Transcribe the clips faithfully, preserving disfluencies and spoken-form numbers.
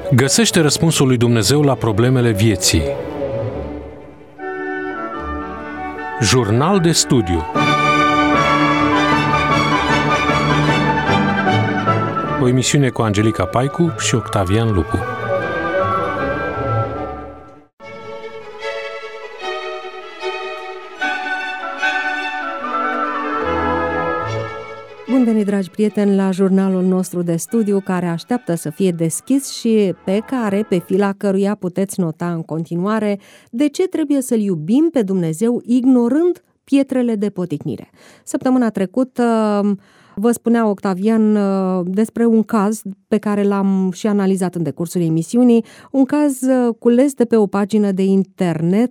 Găsește răspunsul lui Dumnezeu la problemele vieții. Jurnal de studiu. O emisiune cu Angelica Paicu și Octavian Lupu. Bun venit, dragi prieteni, la jurnalul nostru de studiu care așteaptă să fie deschis și pe care, pe fila căruia puteți nota în continuare de ce trebuie să-L iubim pe Dumnezeu ignorând pietrele de poticnire. Săptămâna trecută vă spunea Octavian despre un caz pe care l-am și analizat în decursul emisiunii, un caz cules de pe o pagină de internet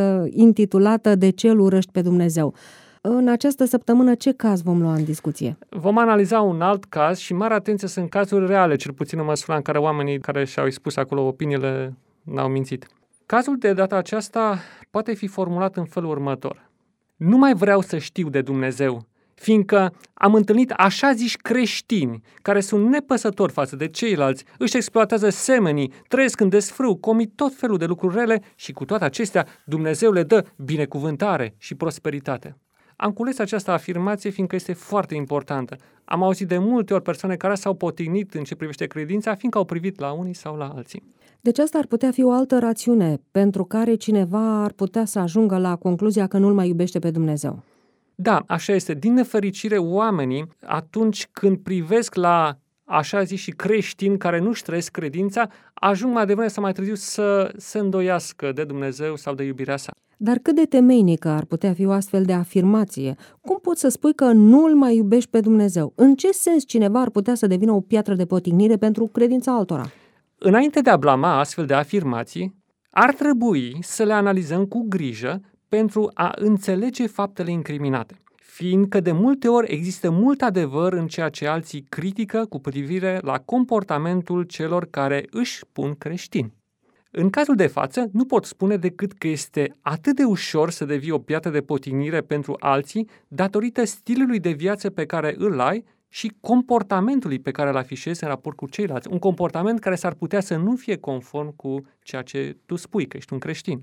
intitulată De ce îl urăști pe Dumnezeu? În această săptămână, ce caz vom lua în discuție? Vom analiza un alt caz și mare atenție, sunt cazuri reale, cel puțin în măsura în care oamenii care și-au expus acolo opiniile n-au mințit. Cazul de data aceasta poate fi formulat în felul următor. Nu mai vreau să știu de Dumnezeu, fiindcă am întâlnit așa ziși creștini care sunt nepăsători față de ceilalți, își exploatează semenii, trăiesc în desfrâu, comit tot felul de lucruri rele și cu toate acestea Dumnezeu le dă binecuvântare și prosperitate. Am cules această afirmație fiindcă este foarte importantă. Am auzit de multe ori persoane care s-au potignit în ce privește credința, fiindcă au privit la unii sau la alții. Deci asta ar putea fi o altă rațiune pentru care cineva ar putea să ajungă la concluzia că nu-L mai iubește pe Dumnezeu. Da, așa este. Din nefericire, oamenii, atunci când privesc la așa zis și creștini care nu-și trăiesc credința, ajung mai devreme sau mai târziu să se îndoiască de Dumnezeu sau de iubirea sa. Dar cât de temeinică ar putea fi o astfel de afirmație? Cum poți să spui că nu îl mai iubești pe Dumnezeu? În ce sens cineva ar putea să devină o piatră de potignire pentru credința altora? Înainte de a blama astfel de afirmații, ar trebui să le analizăm cu grijă pentru a înțelege faptele incriminate, fiindcă de multe ori există mult adevăr în ceea ce alții critică cu privire la comportamentul celor care își spun creștini. În cazul de față, nu pot spune decât că este atât de ușor să devii o piatră de potignire pentru alții datorită stilului de viață pe care îl ai și comportamentului pe care îl afișezi în raport cu ceilalți. Un comportament care s-ar putea să nu fie conform cu ceea ce tu spui, că ești un creștin.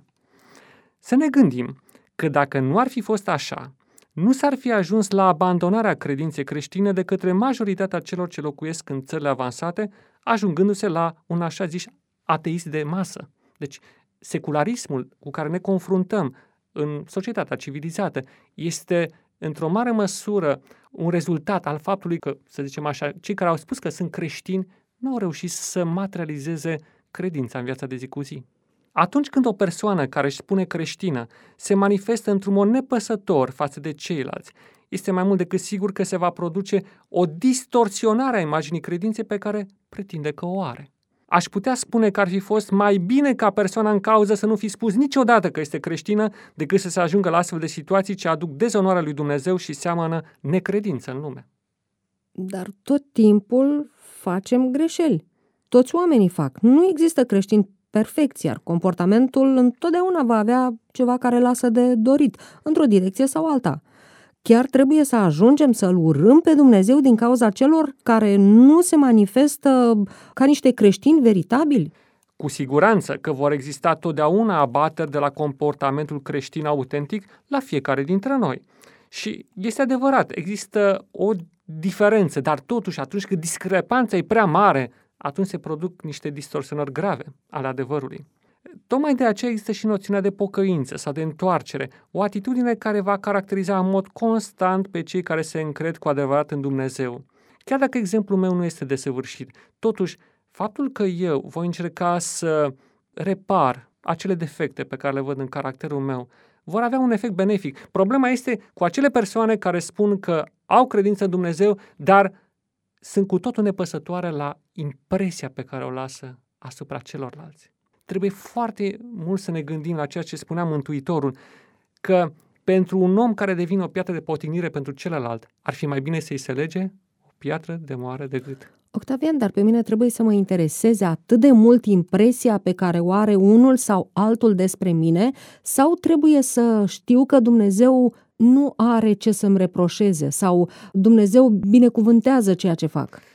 Să ne gândim că dacă nu ar fi fost așa, nu s-ar fi ajuns la abandonarea credinței creștine de către majoritatea celor ce locuiesc în țările avansate, ajungându-se la un așa zis ateist de masă. Deci, secularismul cu care ne confruntăm în societatea civilizată este, într-o mare măsură, un rezultat al faptului că, să zicem așa, cei care au spus că sunt creștini nu au reușit să materializeze credința în viața de zi cu zi. Atunci când o persoană care își spune creștină se manifestă într-un mod nepăsător față de ceilalți, este mai mult decât sigur că se va produce o distorsionare a imaginii credinței pe care pretinde că o are. Aș putea spune că ar fi fost mai bine ca persoana în cauză să nu fi spus niciodată că este creștină decât să se ajungă la astfel de situații ce aduc dezonoarea lui Dumnezeu și seamănă necredință în lume. Dar tot timpul facem greșeli. Toți oamenii fac. Nu există creștini perfecți, iar comportamentul întotdeauna va avea ceva care lasă de dorit, într-o direcție sau alta. Chiar trebuie să ajungem să-L urâm pe Dumnezeu din cauza celor care nu se manifestă ca niște creștini veritabili? Cu siguranță că vor exista totdeauna abateri de la comportamentul creștin autentic la fiecare dintre noi. Și este adevărat, există o diferență, dar totuși atunci când discrepanța e prea mare, atunci se produc niște distorsionări grave ale adevărului. Tocmai de aceea există și noțiunea de pocăință sau de întoarcere, o atitudine care va caracteriza în mod constant pe cei care se încred cu adevărat în Dumnezeu. Chiar dacă exemplul meu nu este desăvârșit, totuși, faptul că eu voi încerca să repar acele defecte pe care le văd în caracterul meu, vor avea un efect benefic. Problema este cu acele persoane care spun că au credință în Dumnezeu, dar sunt cu totul nepăsătoare la impresia pe care o lasă asupra celorlalți. Trebuie foarte mult să ne gândim la ceea ce spunea Mântuitorul, că pentru un om care devine o piatră de potignire pentru celălalt, ar fi mai bine să-i se lege o piatră de moară de gât. Octavian, dar pe mine trebuie să mă intereseze atât de mult impresia pe care o are unul sau altul despre mine, sau trebuie să știu că Dumnezeu nu are ce să-mi reproșeze sau Dumnezeu binecuvântează ceea ce fac?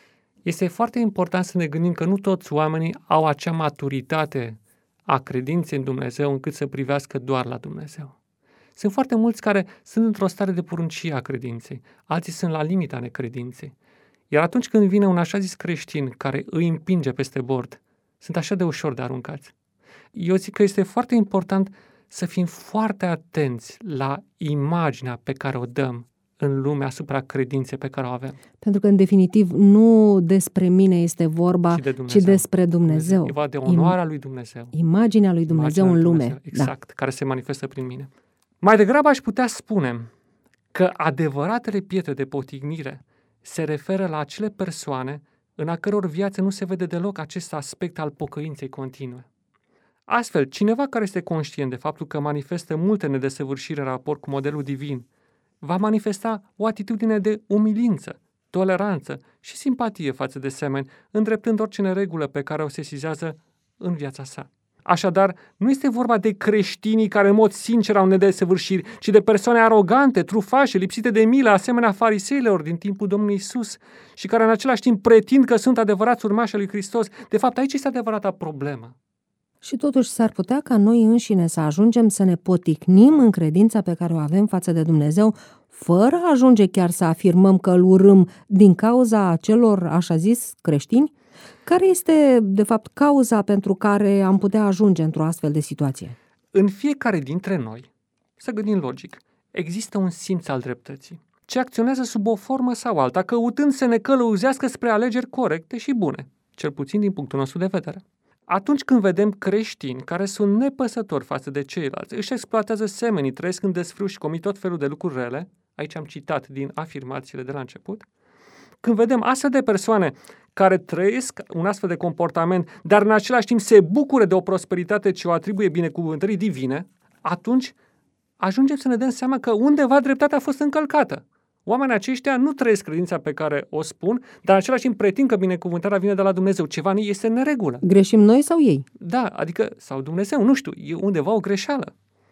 Este foarte important să ne gândim că nu toți oamenii au acea maturitate a credinței în Dumnezeu încât să privească doar la Dumnezeu. Sunt foarte mulți care sunt într-o stare de pruncie a credinței, alții sunt la limita necredinței. Iar atunci când vine un așa zis creștin care îi împinge peste bord, sunt așa de ușor de aruncați. Eu zic că este foarte important să fim foarte atenți la imaginea pe care o dăm în lume asupra credinței pe care o avem. Pentru că, în definitiv, nu despre mine este vorba, de ci despre Dumnezeu. E vorba de onoarea lui Dumnezeu. Imaginea lui Dumnezeu Imaginea în lui lume. Dumnezeu, exact, da. Care se manifestă prin mine. Mai degrabă aș putea spune că adevăratele pietre de potignire se referă la acele persoane în a căror viață nu se vede deloc acest aspect al pocăinței continue. Astfel, cineva care este conștient de faptul că manifestă multe nedesăvârșiri în raport cu modelul divin, va manifesta o atitudine de umilință, toleranță și simpatie față de semeni, îndreptând orice neregulă pe care o sesizează în viața sa. Așadar, nu este vorba de creștinii care în mod sincer au nedesăvârșiri, ci de persoane arogante, trufașe, lipsite de milă, asemenea fariseilor din timpul Domnului Isus și care în același timp pretind că sunt adevărați urmași ai lui Hristos. De fapt, aici este adevărata problemă. Și totuși s-ar putea ca noi înșine să ajungem să ne poticnim în credința pe care o avem față de Dumnezeu, fără a ajunge chiar să afirmăm că îl urâm din cauza acelor, așa zis, creștini? Care este, de fapt, cauza pentru care am putea ajunge într-o astfel de situație? În fiecare dintre noi, să gândim logic, există un simț al dreptății, ce acționează sub o formă sau alta, căutând să ne călăuzească spre alegeri corecte și bune, cel puțin din punctul nostru de vedere. Atunci când vedem creștini care sunt nepăsători față de ceilalți, își exploatează semenii, trăiesc în desfrâu și comit tot felul de lucruri rele, aici am citat din afirmațiile de la început, când vedem astfel de persoane care trăiesc un astfel de comportament, dar în același timp se bucură de o prosperitate ce o atribuie binecuvântării divine, atunci ajungem să ne dăm seama că undeva dreptatea a fost încălcată. Oamenii aceștia nu trăiesc credința pe care o spun, dar în același timp pretind că binecuvântarea vine de la Dumnezeu. Ceva este în neregulă. Greșim noi sau ei? Da, adică, sau Dumnezeu, nu știu, e undeva o greșeală.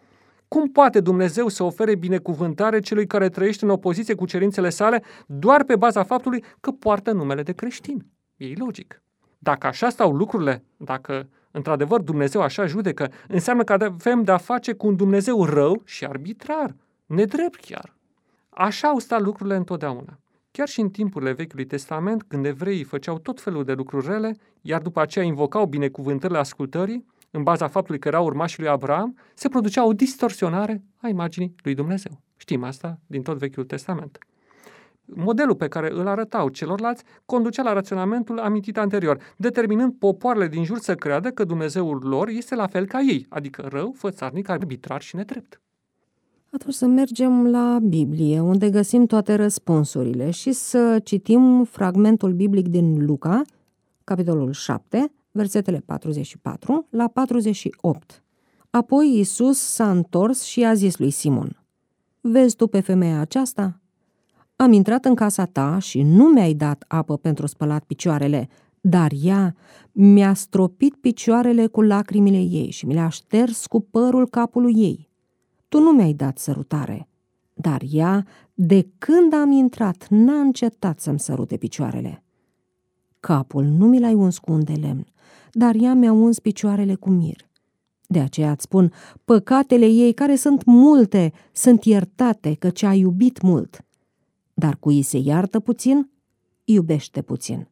Cum poate Dumnezeu să ofere binecuvântare celui care trăiește în opoziție cu cerințele sale doar pe baza faptului că poartă numele de creștin? E ilogic. Dacă așa stau lucrurile, dacă într-adevăr Dumnezeu așa judecă, înseamnă că avem de-a face cu un Dumnezeu rău și arbitrar, nedrept chiar. Așa au stat lucrurile întotdeauna. Chiar și în timpurile Vechiului Testament, când evreii făceau tot felul de lucruri rele, iar după aceea invocau binecuvântările ascultării, în baza faptului că erau urmașii lui Abraham, se producea o distorsionare a imaginii lui Dumnezeu. Știm asta din tot Vechiul Testament. Modelul pe care îl arătau celorlalți conducea la raționamentul amintit anterior, determinând popoarele din jur să creadă că Dumnezeul lor este la fel ca ei, adică rău, fățarnic, arbitrar și nedrept. Atunci să mergem la Biblie, unde găsim toate răspunsurile și să citim fragmentul biblic din Luca, capitolul șapte, versetele patruzeci și patru la patruzeci și opt. Apoi Iisus s-a întors și a zis lui Simon: Vezi tu pe femeia aceasta? Am intrat în casa ta și nu mi-ai dat apă pentru spălat picioarele, dar ea mi-a stropit picioarele cu lacrimile ei și mi le-a șters cu părul capului ei. Tu nu mi-ai dat sărutare, dar ea, de când am intrat, n-a încetat să-mi sărute picioarele. Capul nu mi l-ai uns cu un de lemn, dar ea mi-a uns picioarele cu mir. De aceea îți spun, păcatele ei, care sunt multe, sunt iertate, căci a iubit mult. Dar cui se iartă puțin, iubește puțin.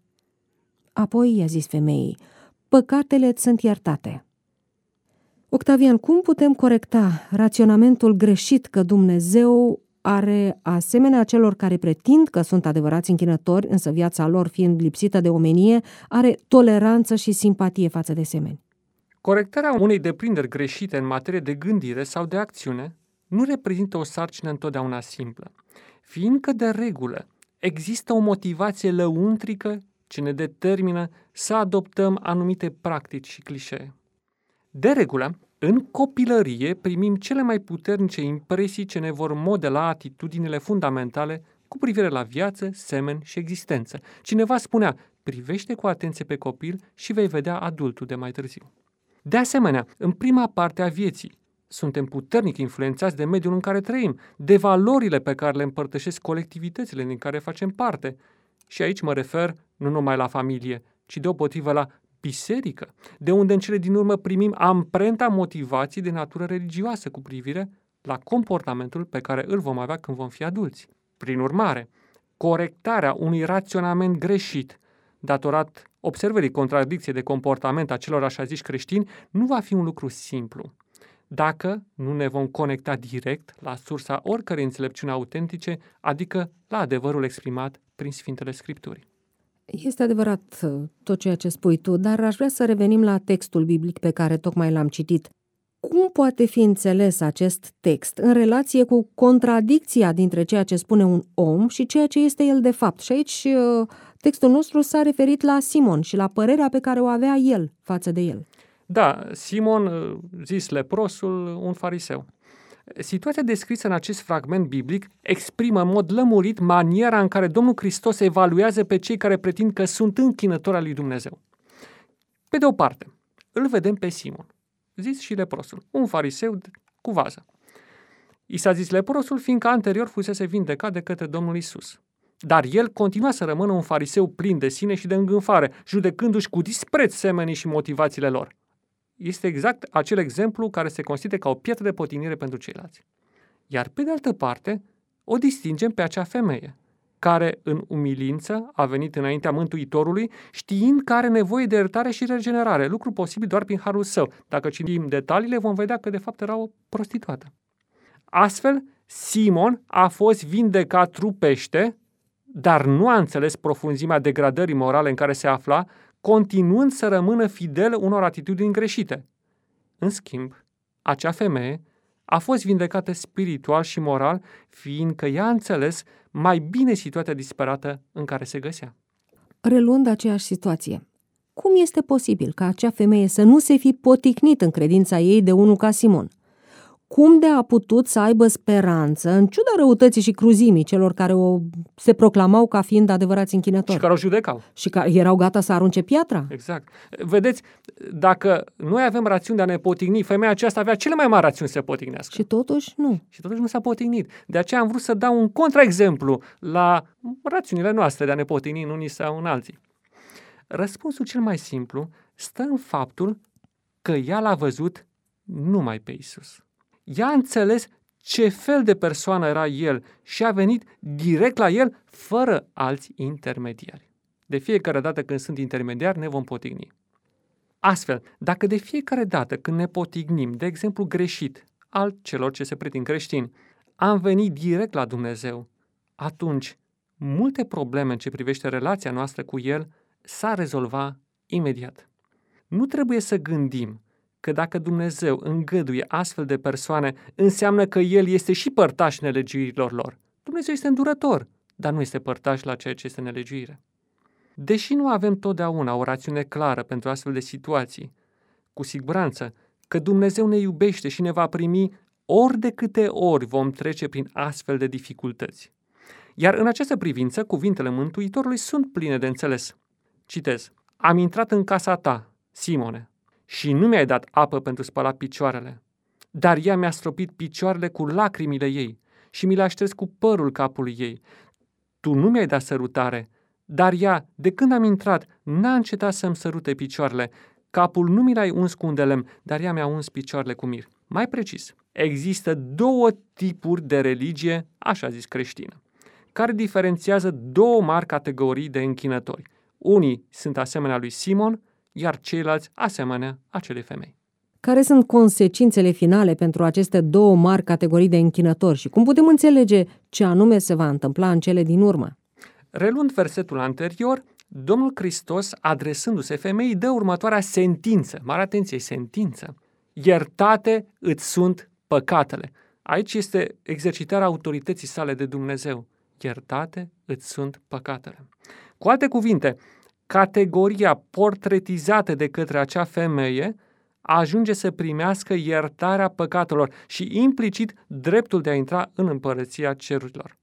Apoi i-a zis femeii: păcatele îți sunt iertate. Octavian, cum putem corecta raționamentul greșit că Dumnezeu are, asemenea celor care pretind că sunt adevărați închinători, însă viața lor fiind lipsită de omenie, are toleranță și simpatie față de semeni? Corectarea unei deprinderi greșite în materie de gândire sau de acțiune nu reprezintă o sarcină întotdeauna simplă, fiindcă de regulă există o motivație lăuntrică ce ne determină să adoptăm anumite practici și clișee. De regulă, în copilărie primim cele mai puternice impresii ce ne vor modela atitudinile fundamentale cu privire la viață, semen și existență. Cineva spunea: privește cu atenție pe copil și vei vedea adultul de mai târziu. De asemenea, în prima parte a vieții, suntem puternic influențați de mediul în care trăim, de valorile pe care le împărtășesc colectivitățile din care facem parte Și aici mă refer nu numai la familie, ci deopotrivă la biserică, de unde în cele din urmă primim amprenta motivației de natură religioasă cu privire la comportamentul pe care îl vom avea când vom fi adulți. Prin urmare, corectarea unui raționament greșit, datorat observării contradicției de comportament a celor așa ziși creștini, nu va fi un lucru simplu, dacă nu ne vom conecta direct la sursa oricărei înțelepciuni autentice, adică la adevărul exprimat prin Sfintele Scripturi. Este adevărat tot ceea ce spui tu, dar aș vrea să revenim la textul biblic pe care tocmai l-am citit. Cum poate fi înțeles acest text în relație cu contradicția dintre ceea ce spune un om și ceea ce este el de fapt? Și aici textul nostru s-a referit la Simon și la părerea pe care o avea el față de el. Da, Simon, zis leprosul, un fariseu. Situația descrisă în acest fragment biblic exprimă în mod lămurit maniera în care Domnul Hristos evaluează pe cei care pretind că sunt închinători al lui Dumnezeu. Pe de o parte, îl vedem pe Simon, zis și leprosul, un fariseu cu vază. I s-a zis leprosul fiindcă anterior fusese vindecat de către Domnul Isus. Dar el continua să rămână un fariseu plin de sine și de îngânfare, judecându-și cu dispreț semenii și motivațiile lor. Este exact acel exemplu care se consideră ca o pietră de potignire pentru ceilalți. Iar pe de altă parte, o distingem pe acea femeie, care în umilință a venit înaintea Mântuitorului, știind că are nevoie de iertare și regenerare, lucru posibil doar prin harul său. Dacă citim detaliile, vom vedea că de fapt era o prostituată. Astfel, Simon a fost vindecat trupește, dar nu a înțeles profunzimea degradării morale în care se afla, continuând să rămână fidel unor atitudini greșite. În schimb, acea femeie a fost vindecată spiritual și moral, fiindcă ea a înțeles mai bine situația disperată în care se găsea. Reluând aceeași situație, cum este posibil ca acea femeie să nu se fi poticnit în credința ei de unul ca Simon? Cum de a putut să aibă speranță, în ciuda răutății și cruzimii celor care o se proclamau ca fiind adevărați închinători? Și care o judecau. Și care erau gata să arunce piatra? Exact. Vedeți, dacă noi avem rațiuni de a ne potigni, femeia aceasta avea cele mai mari rațiuni să se potignească. Și totuși nu. Și totuși nu s-a potignit. De aceea am vrut să dau un contraexemplu la rațiunile noastre de a ne potigni în unii sau în alții. Răspunsul cel mai simplu stă în faptul că ea l-a văzut numai pe Isus. Ea a înțeles ce fel de persoană era el și a venit direct la el, fără alți intermediari. De fiecare dată când sunt intermediari, ne vom potigni. Astfel, dacă de fiecare dată când ne potignim, de exemplu greșit, al celor ce se pretind creștini, am venit direct la Dumnezeu, atunci multe probleme în ce privește relația noastră cu El s-ar rezolva imediat. Nu trebuie să gândim că dacă Dumnezeu îngăduie astfel de persoane, înseamnă că El este și părtaș nelegiuirilor lor. Dumnezeu este îndurător, dar nu este părtaș la ceea ce este nelegiuire. Deși nu avem totdeauna o rațiune clară pentru astfel de situații, cu siguranță că Dumnezeu ne iubește și ne va primi ori de câte ori vom trece prin astfel de dificultăți. Iar în această privință, cuvintele Mântuitorului sunt pline de înțeles. Citez: am intrat în casa ta, Simone, și nu mi-ai dat apă pentru spălat picioarele, dar ea mi-a stropit picioarele cu lacrimile ei și mi le-a șters cu părul capului ei. Tu nu mi-ai dat sărutare, dar ea, de când am intrat, n-a încetat să-mi sărute picioarele. Capul nu mi l-ai uns cu un de lemn, dar ea mi-a uns picioarele cu mir. Mai precis, există două tipuri de religie, așa zis creștină, care diferențiază două mari categorii de închinători. Unii sunt asemenea lui Simon, iar ceilalți asemenea acelei femei. Care sunt consecințele finale pentru aceste două mari categorii de închinători și cum putem înțelege ce anume se va întâmpla în cele din urmă? Reluând versetul anterior, Domnul Hristos, adresându-se femeii, dă următoarea sentință. Mare atenție, sentință. Iertate îți sunt păcatele. Aici este exercitarea autorității sale de Dumnezeu. Iertate îți sunt păcatele. Cu alte cuvinte, categoria portretizată de către acea femeie ajunge să primească iertarea păcatelor și implicit dreptul de a intra în împărăția cerurilor.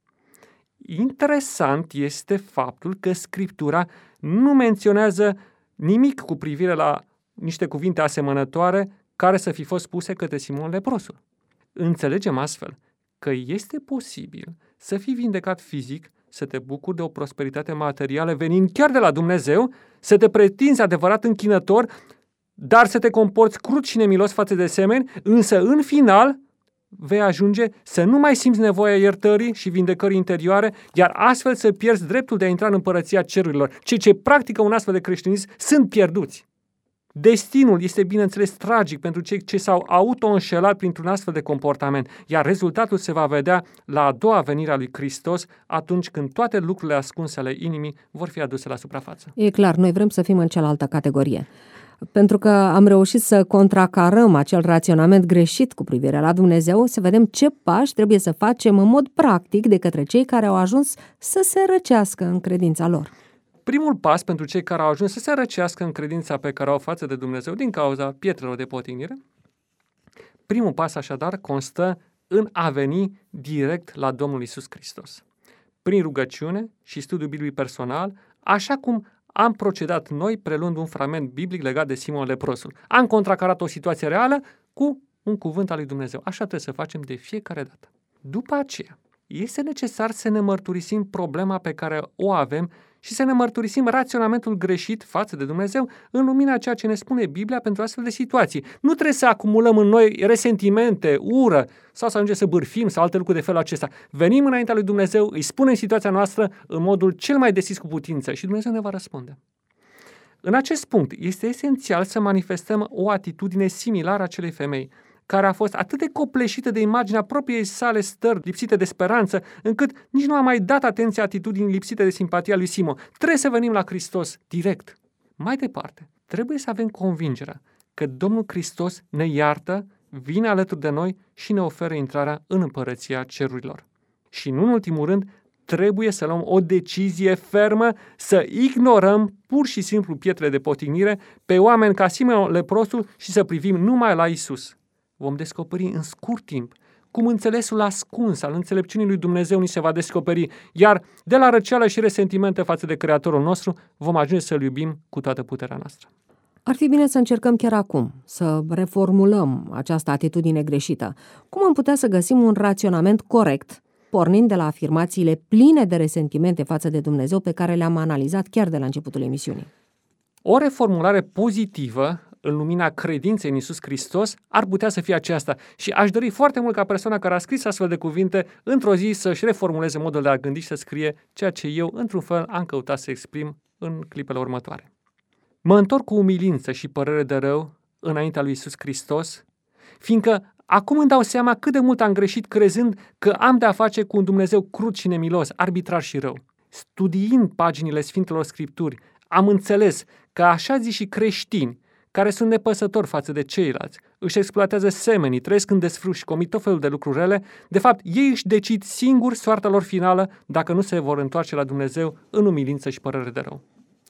Interesant este faptul că Scriptura nu menționează nimic cu privire la niște cuvinte asemănătoare care să fi fost spuse către Simon leprosul. Înțelegem astfel că este posibil să fii vindecat fizic să te bucuri de o prosperitate materială venind chiar de la Dumnezeu, să te pretinzi adevărat închinător, dar să te comporți crud și nemilos față de semeni, însă în final vei ajunge să nu mai simți nevoia iertării și vindecării interioare, iar astfel să pierzi dreptul de a intra în împărăția cerurilor. Cei ce practică un astfel de creștinism sunt pierduți. Destinul este, bineînțeles, tragic pentru cei ce s-au auto-înșelat printr-un astfel de comportament, iar rezultatul se va vedea la a doua venire a lui Hristos, atunci când toate lucrurile ascunse ale inimii vor fi aduse la suprafață. E clar, noi vrem să fim în cealaltă categorie. Pentru că am reușit să contracarăm acel raționament greșit cu privire la Dumnezeu, să vedem ce pași trebuie să facem în mod practic de către cei care au ajuns să se răcească în credința lor. Primul pas pentru cei care au ajuns să se răcească în credința pe care o au față de Dumnezeu din cauza pietrelor de potignire, primul pas așadar constă în a veni direct la Domnul Iisus Hristos. Prin rugăciune și studiu biblic personal, așa cum am procedat noi preluând un fragment biblic legat de Simon leprosul. Am contracarat o situație reală cu un cuvânt al lui Dumnezeu. Așa trebuie să facem de fiecare dată. După aceea, este necesar să ne mărturisim problema pe care o avem și să ne mărturisim raționamentul greșit față de Dumnezeu în lumina ceea ce ne spune Biblia pentru astfel de situații. Nu trebuie să acumulăm în noi resentimente, ură sau să ajungem să bârfim sau alte lucruri de felul acesta. Venim înaintea lui Dumnezeu, îi spunem situația noastră în modul cel mai deschis cu putință și Dumnezeu ne va răspunde. În acest punct este esențial să manifestăm o atitudine similară acelei femei, care a fost atât de copleșită de imaginea propriei sale stări lipsite de speranță, încât nici nu a mai dat atenție atitudinii lipsite de simpatia lui Simon. Trebuie să venim la Hristos direct. Mai departe, trebuie să avem convingerea că Domnul Hristos ne iartă, vine alături de noi și ne oferă intrarea în împărăția cerurilor. Și în ultimul rând, trebuie să luăm o decizie fermă să ignorăm pur și simplu pietrele de potignire pe oameni ca Simon leprosul și să privim numai la Isus. Vom descoperi în scurt timp cum înțelesul ascuns al înțelepciunii lui Dumnezeu ni se va descoperi, iar de la răceală și resentimente față de Creatorul nostru vom ajunge să-L iubim cu toată puterea noastră. Ar fi bine să încercăm chiar acum, să reformulăm această atitudine greșită. Cum am putea să găsim un raționament corect, pornind de la afirmațiile pline de resentimente față de Dumnezeu pe care le-am analizat chiar de la începutul emisiunii? O reformulare pozitivă în lumina credinței în Iisus Hristos ar putea să fie aceasta și aș dori foarte mult ca persoana care a scris astfel de cuvinte într-o zi să-și reformuleze modul de a gândi și să scrie ceea ce eu, într-un fel, am căutat să exprim în clipele următoare. Mă întorc cu umilință și părere de rău înaintea lui Iisus Hristos, fiindcă acum îmi dau seama cât de mult am greșit crezând că am de a face cu un Dumnezeu crud și nemilos, arbitrar și rău. Studiind paginile Sfintelor Scripturi, am înțeles că așa zi și creștini care sunt nepăsători față de ceilalți, își exploatează semenii, trăiesc în desfrâși și comit tot felul de lucruri rele, de fapt ei își decid singuri soarta lor finală dacă nu se vor întoarce la Dumnezeu în umilință și părere de rău.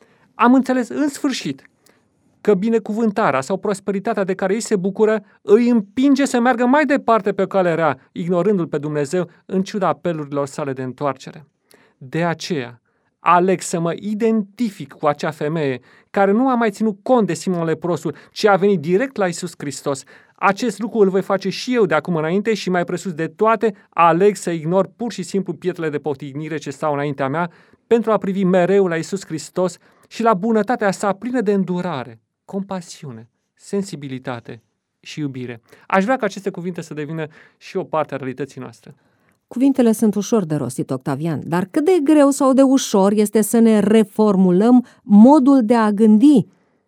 Am înțeles în sfârșit că binecuvântarea sau prosperitatea de care ei se bucură îi împinge să meargă mai departe pe calea rea, ignorându-L pe Dumnezeu în ciuda apelurilor sale de întoarcere. De aceea, aleg să mă identific cu acea femeie care nu a mai ținut cont de Simon leprosul, ci a venit direct la Iisus Hristos. Acest lucru îl voi face și eu de acum înainte și mai presus de toate, aleg să ignor pur și simplu pietrele de potignire ce stau înaintea mea pentru a privi mereu la Iisus Hristos și la bunătatea sa plină de îndurare, compasiune, sensibilitate și iubire. Aș vrea ca aceste cuvinte să devină și o parte a realității noastre. Cuvintele sunt ușor de rostit, Octavian, dar cât de greu sau de ușor este să ne reformulăm modul de a gândi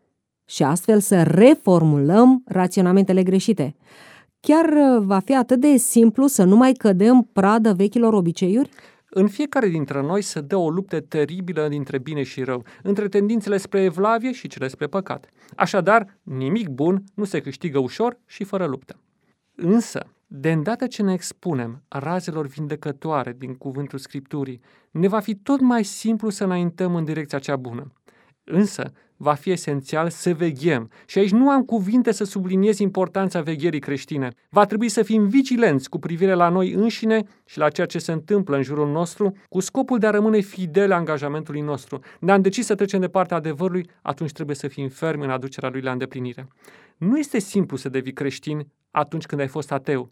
și astfel să reformulăm raționamentele greșite. Chiar va fi atât de simplu să nu mai cădem pradă vechilor obiceiuri? În fiecare dintre noi se dă o luptă teribilă dintre bine și rău, între tendințele spre evlavie și cele spre păcat. Așadar, nimic bun nu se câștigă ușor și fără luptă. Însă, de îndată ce ne expunem razelor vindecătoare din cuvântul Scripturii, ne va fi tot mai simplu să înaintăm în direcția cea bună. Însă, va fi esențial să veghem. Și aici nu am cuvinte să subliniez importanța vegherii creștine. Va trebui să fim vigilenți cu privire la noi înșine și la ceea ce se întâmplă în jurul nostru, cu scopul de a rămâne fideli angajamentului nostru. Ne-am decis să trecem de partea adevărului, atunci trebuie să fim fermi în aducerea lui la îndeplinire. Nu este simplu să devii creștin atunci când ai fost ateu,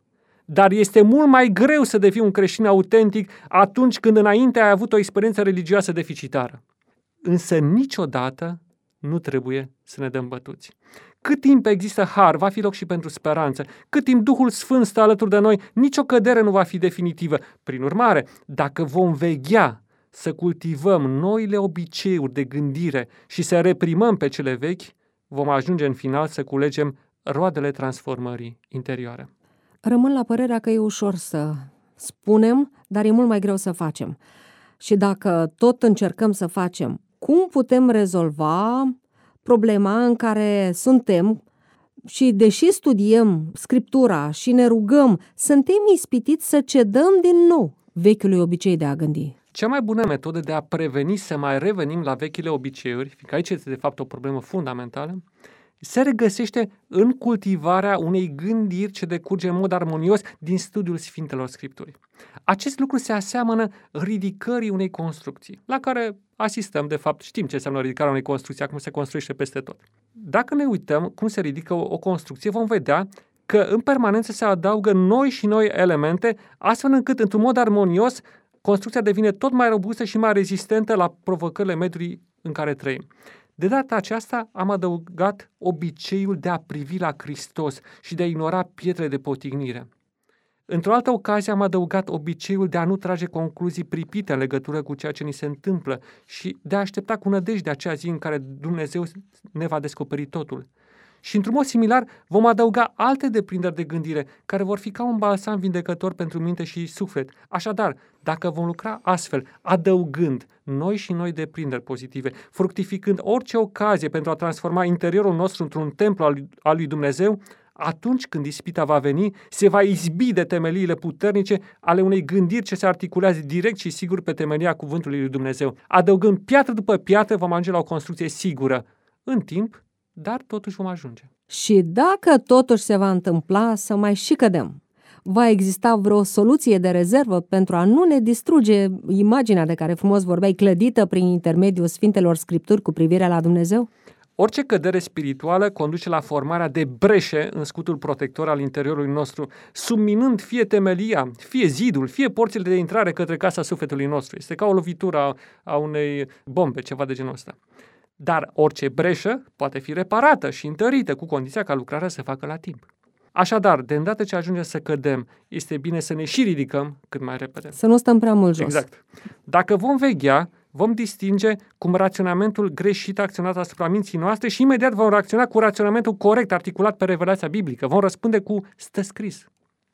Dar este mult mai greu să devii un creștin autentic atunci când înainte ai avut o experiență religioasă deficitară. Însă niciodată nu trebuie să ne dăm bătuți. Cât timp există har, va fi loc și pentru speranță. Cât timp Duhul Sfânt stă alături de noi, nicio cădere nu va fi definitivă. Prin urmare, dacă vom veghea să cultivăm noile obiceiuri de gândire și să reprimăm pe cele vechi, vom ajunge în final să culegem roadele transformării interioare. Rămân la părerea că e ușor să spunem, dar e mult mai greu să facem. Și dacă tot încercăm să facem, cum putem rezolva problema în care suntem și, deși studiem Scriptura și ne rugăm, suntem ispitiți să cedăm din nou vechiului obicei de a gândi? Cea mai bună metodă de a preveni să mai revenim la vechile obiceiuri, fiindcă aici este de fapt o problemă fundamentală, se regăsește în cultivarea unei gândiri ce decurge în mod armonios din studiul Sfintelor Scripturi. Acest lucru se aseamănă ridicării unei construcții, la care asistăm, de fapt, știm ce înseamnă ridicarea unei construcții, acum se construiește peste tot. Dacă ne uităm cum se ridică o, o construcție, vom vedea că în permanență se adaugă noi și noi elemente, astfel încât, într-un mod armonios, construcția devine tot mai robustă și mai rezistentă la provocările mediului în care trăim. De data aceasta am adăugat obiceiul de a privi la Hristos și de a ignora pietrele de potignire. Într-o altă ocazie am adăugat obiceiul de a nu trage concluzii pripite în legătură cu ceea ce ni se întâmplă și de a aștepta cu nădejde acea zi în care Dumnezeu ne va descoperi totul. Și într-un mod similar vom adăuga alte deprinderi de gândire care vor fi ca un balsam vindecător pentru minte și suflet. Așadar, dacă vom lucra astfel, adăugând noi și noi deprinderi pozitive, fructificând orice ocazie pentru a transforma interiorul nostru într-un templu al lui, al lui Dumnezeu, atunci când ispita va veni, se va izbi de temeliile puternice ale unei gândiri ce se articulează direct și sigur pe temelia cuvântului lui Dumnezeu. Adăugând piatră după piatră, vom ajunge la o construcție sigură. În timp, dar totuși vom ajunge. Și dacă totuși se va întâmpla să mai și cădem, va exista vreo soluție de rezervă pentru a nu ne distruge imaginea de care frumos vorbeai, clădită prin intermediul Sfintelor Scripturi cu privire la Dumnezeu? Orice cădere spirituală conduce la formarea de breșe în scutul protector al interiorului nostru, subminând fie temelia, fie zidul, fie porțile de intrare către casa sufletului nostru. Este ca o lovitură a, a unei bombe, ceva de genul ăsta. Dar orice breșă poate fi reparată și întărită, cu condiția ca lucrarea să se facă la timp. Așadar, de îndată ce ajungem să cădem, este bine să ne și ridicăm cât mai repede. Să nu stăm prea mult jos. Exact. Dacă vom veghea, vom distinge cum raționamentul greșit a acționat asupra minții noastre și imediat vom reacționa cu raționamentul corect, articulat pe revelația biblică. Vom răspunde cu stă scris.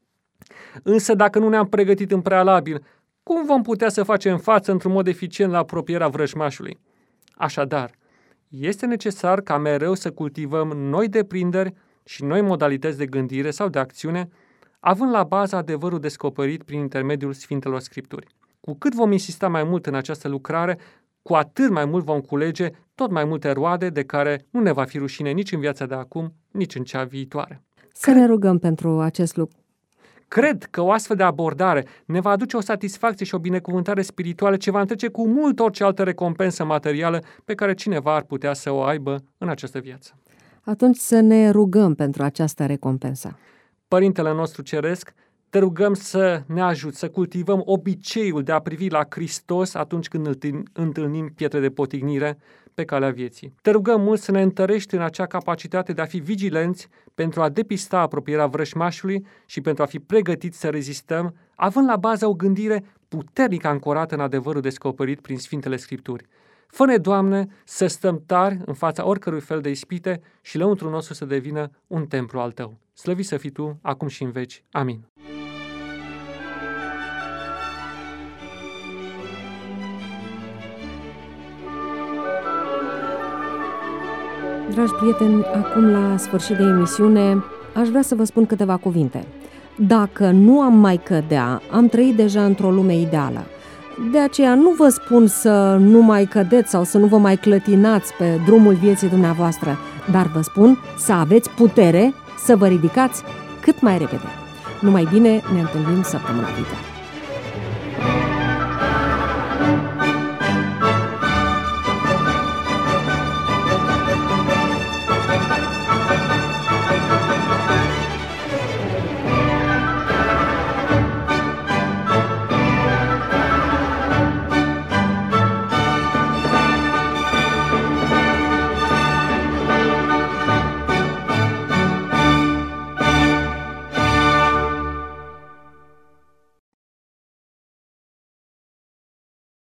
Însă dacă nu ne-am pregătit în prealabil, cum vom putea să facem față într-un mod eficient la apropierea vrăjmașului? Așadar, este necesar ca mereu să cultivăm noi deprinderi și noi modalități de gândire sau de acțiune, având la bază adevărul descoperit prin intermediul Sfintelor Scripturi. Cu cât vom insista mai mult în această lucrare, cu atât mai mult vom culege tot mai multe roade de care nu ne va fi rușine nici în viața de acum, nici în cea viitoare. Să ne rugăm pentru acest lucru. Cred că o astfel de abordare ne va aduce o satisfacție și o binecuvântare spirituală ce va întrece cu mult orice altă recompensă materială pe care cineva ar putea să o aibă în această viață. Atunci să ne rugăm pentru această recompensă. Părintele nostru Ceresc, te rugăm să ne ajuți să cultivăm obiceiul de a privi la Hristos atunci când întâlnim pietre de potignire pe calea vieții. Te rugăm mult să ne întărești în acea capacitate de a fi vigilenți pentru a depista apropierea vrăjmașului și pentru a fi pregătiți să rezistăm, având la bază o gândire puternic ancorată în adevărul descoperit prin Sfintele Scripturi. Fă-ne, Doamne, să stăm tari în fața oricărui fel de ispite și lăuntrul nostru să devină un templu al Tău. Slăvit să fii Tu, acum și în veci. Amin. Dragi prieteni, acum la sfârșit de emisiune, aș vrea să vă spun câteva cuvinte. Dacă nu am mai cădea, am trăit deja într-o lume ideală. De aceea nu vă spun să nu mai cădeți sau să nu vă mai clătinați pe drumul vieții dumneavoastră, dar vă spun să aveți putere să vă ridicați cât mai repede. Numai bine, ne întâlnim săptămâna viitoare.